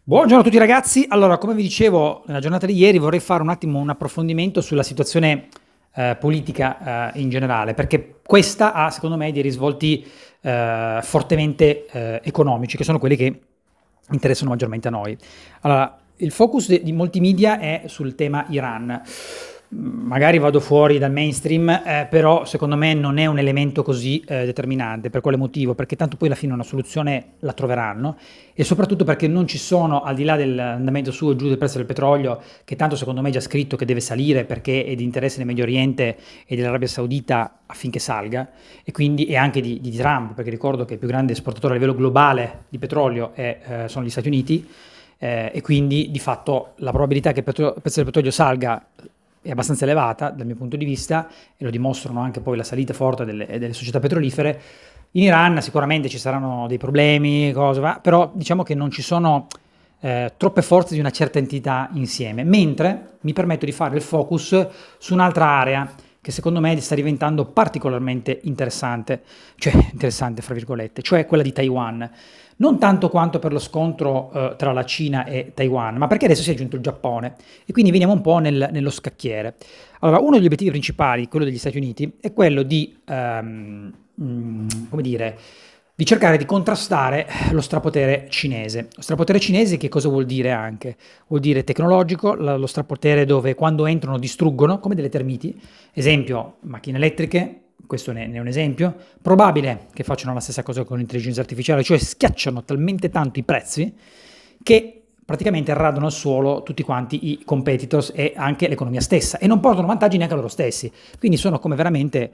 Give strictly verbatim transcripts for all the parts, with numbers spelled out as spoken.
Buongiorno a tutti ragazzi, allora come vi dicevo nella giornata di ieri vorrei fare un attimo un approfondimento sulla situazione eh, politica eh, in generale, perché questa ha secondo me dei risvolti eh, fortemente eh, economici, che sono quelli che interessano maggiormente a noi. Allora, il focus de- di molti media è sul tema Iran. Mm, Magari vado fuori dal mainstream, eh, però secondo me non è un elemento così eh, determinante. Per quale motivo? Perché tanto poi alla fine una soluzione la troveranno e soprattutto perché non ci sono, al di là dell'andamento su e giù del prezzo del petrolio, che tanto secondo me è già scritto che deve salire perché è di interesse del Medio Oriente e dell'Arabia Saudita affinché salga, e quindi e anche di, di Trump, perché ricordo che il più grande esportatore a livello globale di petrolio è, eh, sono gli Stati Uniti, eh, e quindi di fatto la probabilità che il, petro- il prezzo del petrolio salga è abbastanza elevata dal mio punto di vista, e lo dimostrano anche poi la salita forte delle, delle società petrolifere. In Iran sicuramente ci saranno dei problemi, cose, va, però diciamo che non ci sono eh, troppe forze di una certa entità insieme, mentre mi permetto di fare il focus su un'altra area che secondo me sta diventando particolarmente interessante, cioè interessante fra virgolette, cioè quella di Taiwan. Non tanto quanto per lo scontro eh, tra la Cina e Taiwan, ma perché adesso si è aggiunto il Giappone e quindi veniamo un po' nel- nello scacchiere. Allora, uno degli obiettivi principali, quello degli Stati Uniti, è quello di, ehm, mm, come dire, di cercare di contrastare lo strapotere cinese. Lo strapotere cinese che cosa vuol dire anche? Vuol dire tecnologico, la- lo strapotere dove quando entrano distruggono, come delle termiti, esempio macchine elettriche, questo ne, ne è un esempio, probabile che facciano la stessa cosa con l'intelligenza artificiale, cioè schiacciano talmente tanto i prezzi che praticamente radano al suolo tutti quanti i competitors e anche l'economia stessa e non portano vantaggi neanche a loro stessi, quindi sono come veramente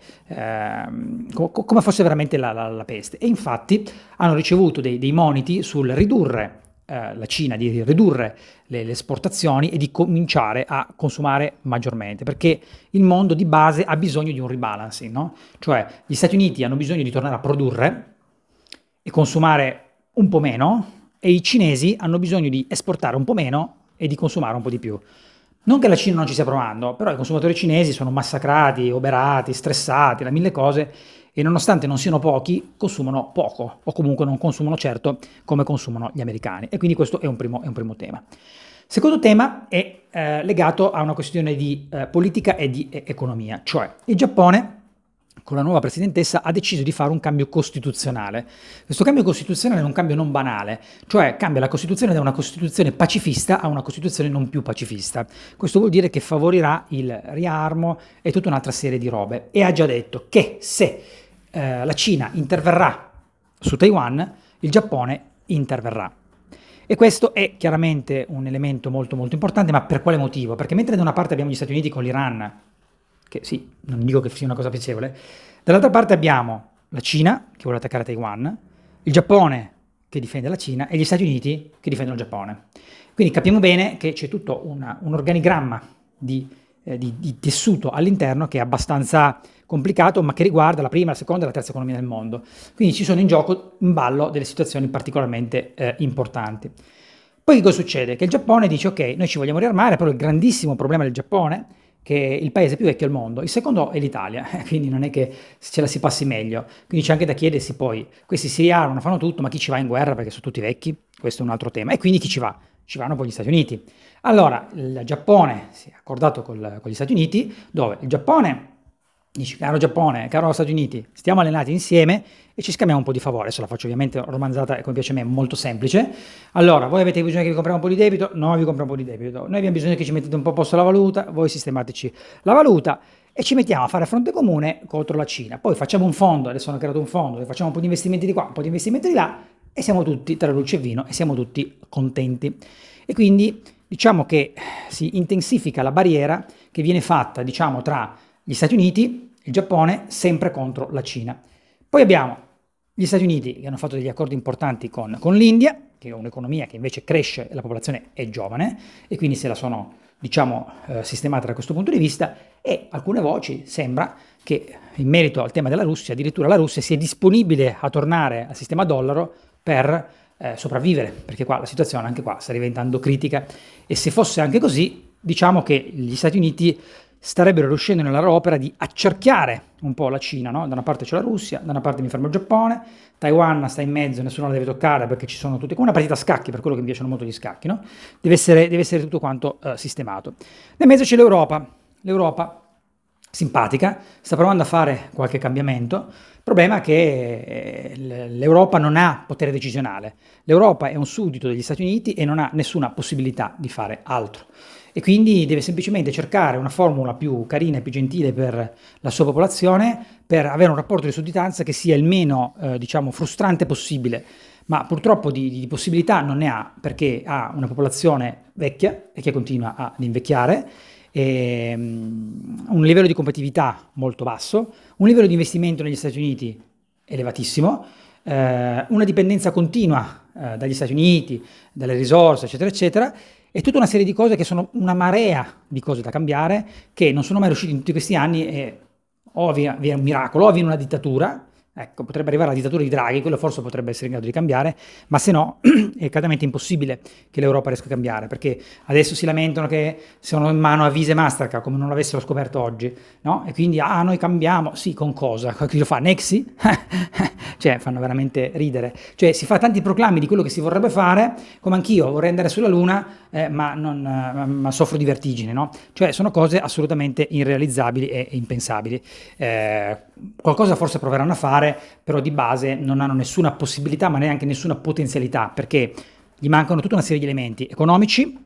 ehm, co- come fosse veramente la, la- la peste. E infatti hanno ricevuto dei, dei moniti sul ridurre eh, la Cina, di ridurre le, le esportazioni e di cominciare a consumare maggiormente, perché il mondo di base ha bisogno di un rebalancing, no? Cioè gli Stati Uniti hanno bisogno di tornare a produrre e consumare un po' meno, e i cinesi hanno bisogno di esportare un po' meno e di consumare un po' di più. Non che la Cina non ci stia provando, però i consumatori cinesi sono massacrati, oberati, stressati da mille cose, e nonostante non siano pochi, consumano poco, o comunque non consumano certo come consumano gli americani. E quindi questo è un primo, è un primo tema. Secondo tema è eh, legato a una questione di eh, politica e di eh, economia, cioè il Giappone con la nuova presidentessa ha deciso di fare un cambio costituzionale. Questo cambio costituzionale è un cambio non banale, cioè cambia la Costituzione da una Costituzione pacifista a una Costituzione non più pacifista. Questo vuol dire che favorirà il riarmo e tutta un'altra serie di robe. E ha già detto che se eh, la Cina interverrà su Taiwan, il Giappone interverrà. E questo è chiaramente un elemento molto molto importante, ma per quale motivo? Perché mentre da una parte abbiamo gli Stati Uniti con l'Iran, che sì, non dico che sia una cosa piacevole, dall'altra parte abbiamo la Cina che vuole attaccare Taiwan, il Giappone che difende la Cina e gli Stati Uniti che difendono il Giappone. Quindi capiamo bene che c'è tutto una- un organigramma di, eh, di- di tessuto all'interno che è abbastanza complicato, ma che riguarda la prima, la seconda e la terza economia del mondo. Quindi ci sono in gioco, in ballo, delle situazioni particolarmente eh, importanti. Poi che cosa succede? Che il Giappone dice ok, noi ci vogliamo riarmare, però il grandissimo problema del Giappone, che è il paese più vecchio al mondo, il secondo è l'Italia, quindi non è che ce la si passi meglio. Quindi c'è anche da chiedersi poi, questi si riarmano, fanno tutto, ma chi ci va in guerra perché sono tutti vecchi? Questo è un altro tema. E quindi chi ci va? Ci vanno poi gli Stati Uniti. Allora, il Giappone si è accordato col- con gli Stati Uniti, dove il Giappone dice, caro Giappone, caro Stati Uniti, stiamo allenati insieme e ci scambiamo un po' di favore. Adesso la faccio ovviamente romanzata e come piace a me, molto semplice. Allora, voi avete bisogno che vi compriamo un po' di debito? Noi vi compriamo un po' di debito. Noi abbiamo bisogno che ci mettete un po' a posto la valuta, voi sistemateci la valuta e ci mettiamo a fare fronte comune contro la Cina. Poi facciamo un fondo, adesso hanno creato un fondo, dove facciamo un po' di investimenti di qua, un po' di investimenti di là e siamo tutti tra luce e vino e siamo tutti contenti. E quindi diciamo che si intensifica la barriera che viene fatta, diciamo, tra gli Stati Uniti, il Giappone, sempre contro la Cina. Poi abbiamo gli Stati Uniti che hanno fatto degli accordi importanti con, con l'India, che è un'economia che invece cresce e la popolazione è giovane, e quindi se la sono, diciamo, eh, sistemata da questo punto di vista, e alcune voci sembra che in merito al tema della Russia, addirittura la Russia sia disponibile a tornare al sistema dollaro per eh, sopravvivere, perché qua la situazione anche qua sta diventando critica, e se fosse anche così, diciamo che gli Stati Uniti starebbero riuscendo nella loro opera di accerchiare un po' la Cina, no? Da una parte c'è la Russia, da una parte mi fermo il Giappone, Taiwan sta in mezzo, nessuno la deve toccare perché ci sono tutte, come una partita a scacchi, per quello che mi piacciono molto gli scacchi, no? Deve essere, deve essere tutto quanto uh, sistemato. Nel mezzo c'è l'Europa, l'Europa simpatica, sta provando a fare qualche cambiamento. Il problema è che l'Europa non ha potere decisionale, l'Europa è un suddito degli Stati Uniti e non ha nessuna possibilità di fare altro. E quindi deve semplicemente cercare una formula più carina e più gentile per la sua popolazione, per avere un rapporto di sudditanza che sia il meno, eh, diciamo, frustrante possibile. Ma purtroppo di, di possibilità non ne ha, perché ha una popolazione vecchia e che continua ad invecchiare, e, um, un livello di competitività molto basso, un livello di investimento negli Stati Uniti elevatissimo, eh, una dipendenza continua eh, dagli Stati Uniti, dalle risorse, eccetera, eccetera, e tutta una serie di cose che sono una marea di cose da cambiare, che non sono mai riusciti in tutti questi anni, e o vi è un miracolo, o viene una dittatura, ecco, potrebbe arrivare la dittatura di Draghi, quello forse potrebbe essere in grado di cambiare, ma se no è calmamente impossibile che l'Europa riesca a cambiare, perché adesso si lamentano che sono in mano a Visa e Mastercard, come non l'avessero scoperto oggi, no? E quindi, ah, noi cambiamo, sì, con cosa? Chi lo fa? Nexi? Cioè, fanno veramente ridere. Cioè, si fa tanti proclami di quello che si vorrebbe fare, come anch'io, vorrei andare sulla Luna, eh, ma, non, ma, ma soffro di vertigine, no? Cioè, sono cose assolutamente irrealizzabili e impensabili. Eh, qualcosa forse proveranno a fare, però di base non hanno nessuna possibilità, ma neanche nessuna potenzialità, perché gli mancano tutta una serie di elementi economici,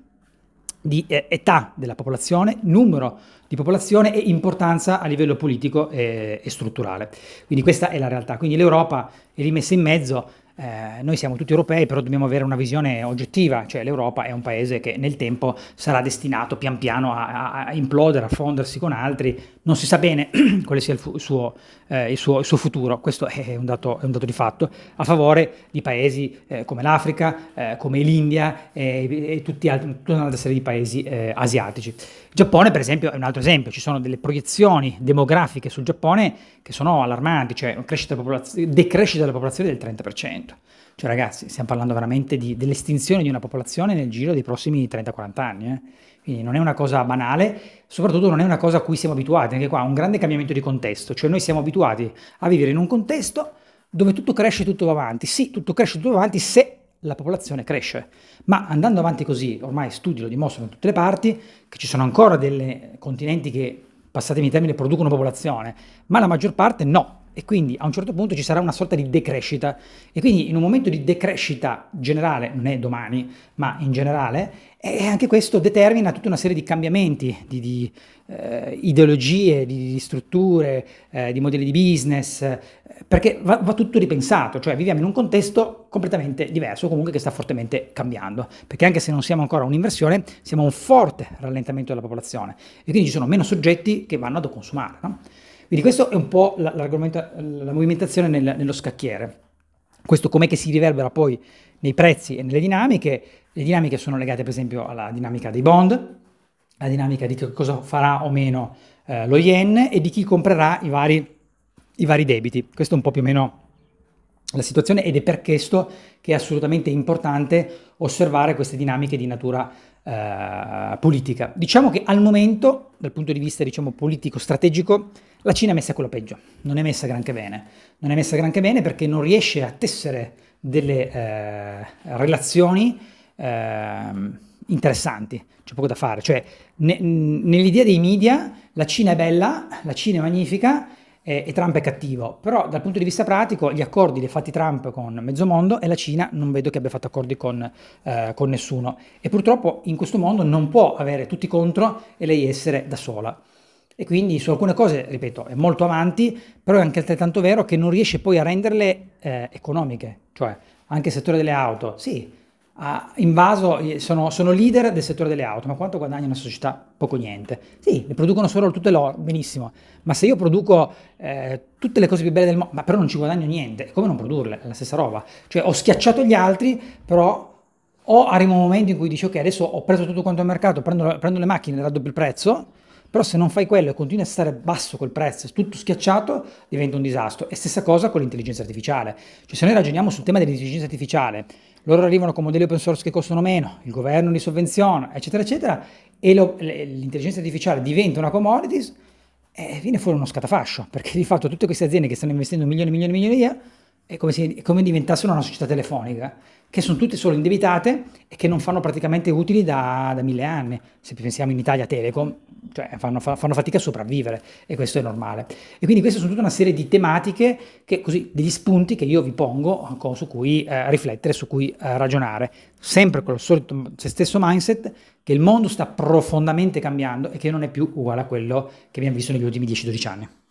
di eh, età della popolazione, numero di popolazione e importanza a livello politico e, e strutturale. Quindi questa è la realtà. Quindi l'Europa è rimessa in mezzo. Eh, noi siamo tutti europei, però dobbiamo avere una visione oggettiva, cioè l'Europa è un paese che nel tempo sarà destinato pian piano a, a, a implodere, a fondersi con altri, non si sa bene quale sia il, fu- suo, eh, il, suo, il suo futuro, questo è un, dato, è un dato di fatto, a favore di paesi eh, come l'Africa, eh, come l'India e, e tutti altri, tutta un'altra serie di paesi eh, asiatici. Il Giappone, per esempio, è un altro esempio, ci sono delle proiezioni demografiche sul Giappone che sono allarmanti, cioè crescita popolaz- decrescita della popolazione del trenta per cento. Cioè ragazzi, stiamo parlando veramente di, dell'estinzione di una popolazione nel giro dei prossimi trenta quaranta anni, eh? Quindi non è una cosa banale, soprattutto non è una cosa a cui siamo abituati, anche qua un grande cambiamento di contesto, cioè noi siamo abituati a vivere in un contesto dove tutto cresce, tutto va avanti, sì, tutto cresce, tutto va avanti se la popolazione cresce, ma andando avanti così, ormai studi lo dimostrano da tutte le parti, che ci sono ancora dei continenti che, passatemi il termine, producono popolazione, ma la maggior parte no. E quindi a un certo punto ci sarà una sorta di decrescita, e quindi in un momento di decrescita generale, non è domani, ma in generale, e anche questo determina tutta una serie di cambiamenti, di, di eh, ideologie, di, di strutture, eh, di modelli di business, eh, perché va, va tutto ripensato, cioè viviamo in un contesto completamente diverso, comunque che sta fortemente cambiando, perché anche se non siamo ancora a un'inversione, siamo a un forte rallentamento della popolazione, e quindi ci sono meno soggetti che vanno ad consumare, no? Quindi questo è un po' l'argomento, la movimentazione nel, nello scacchiere. Questo com'è che si riverbera poi nei prezzi e nelle dinamiche. Le dinamiche sono legate per esempio alla dinamica dei bond, alla dinamica di che cosa farà o meno eh, lo yen e di chi comprerà i vari, i vari debiti. Questo è un po' più o meno la situazione, ed è per questo che è assolutamente importante osservare queste dinamiche di natura eh, politica. Diciamo che al momento, dal punto di vista diciamo politico-strategico, la Cina è messa quello peggio, non è messa granché bene, non è messa granché bene perché non riesce a tessere delle eh, relazioni eh, interessanti, c'è poco da fare, cioè ne, nell'idea dei media la Cina è bella, la Cina è magnifica e, e Trump è cattivo, però dal punto di vista pratico gli accordi li ha fatti Trump con mezzo mondo e la Cina non vedo che abbia fatto accordi con, eh, con nessuno, e purtroppo in questo mondo non può avere tutti contro e lei essere da sola. E quindi su alcune cose, ripeto, è molto avanti, però è anche altrettanto vero che non riesce poi a renderle eh, economiche, cioè anche il settore delle auto, sì, ha invaso, sono, sono leader del settore delle auto, ma quanto guadagna una società? Poco niente. Sì, le producono solo tutte loro, benissimo, ma se io produco eh, tutte le cose più belle del mondo, ma però non ci guadagno niente, come non produrle? È la stessa roba, cioè ho schiacciato gli altri, però o arriva un momento in cui dici ok, adesso ho preso tutto quanto il mercato, prendo, prendo le macchine, raddoppio il prezzo. Però se non fai quello e continui a stare basso col prezzo, tutto schiacciato, diventa un disastro. E stessa cosa con l'intelligenza artificiale. Cioè se noi ragioniamo sul tema dell'intelligenza artificiale loro arrivano con modelli open source che costano meno, il governo li sovvenziona, eccetera, eccetera, e lo- le- l'intelligenza artificiale diventa una commodities e viene fuori uno scatafascio, perché di fatto tutte queste aziende che stanno investendo milioni e milioni e milioni di euro è come se è come diventassero una società telefonica, che sono tutte solo indebitate e che non fanno praticamente utili da, da mille anni. Se pensiamo in Italia Telecom, cioè fanno, fa- fanno fatica a sopravvivere e questo è normale. E quindi queste sono tutta una serie di tematiche, che, così, degli spunti che io vi pongo co- su cui eh, riflettere, su cui eh, ragionare, sempre con il solito se stesso mindset che il mondo sta profondamente cambiando e che non è più uguale a quello che abbiamo visto negli ultimi dieci dodici anni.